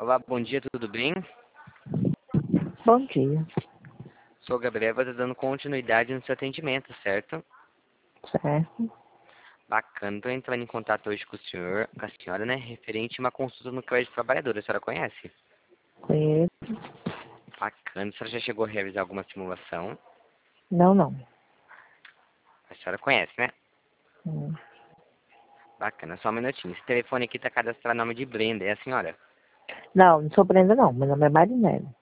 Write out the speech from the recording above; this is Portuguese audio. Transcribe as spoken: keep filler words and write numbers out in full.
Olá, bom dia, tudo bem? Bom dia. Sou Gabriel, vou estar dando continuidade no seu atendimento, certo? Certo. Bacana, estou entrando em contato hoje com o senhor, com a senhora, né, referente a uma consulta no crédito trabalhador, a senhora conhece? Conheço. Bacana, a senhora já chegou a realizar alguma simulação? Não, não. A senhora conhece, né? Hum. Bacana, só um minutinho. Esse telefone aqui está cadastrado no nome de Brenda, é a senhora? Não, não sou Brenda, não. Meu nome é Marinelli.